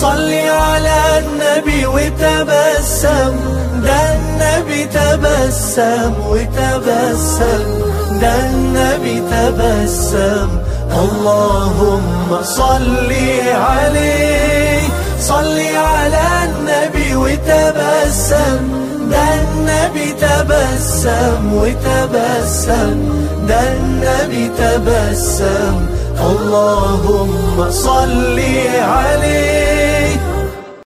صلي على النبي وتبسم، ده النبي تبسم وتبسم، ده النبي تبسم. اللهم صلي عليه، صلي على النبي وتبسم، ده النبي تبسم وتبسم، ده النبي تبسم. اللهم صلي عليه.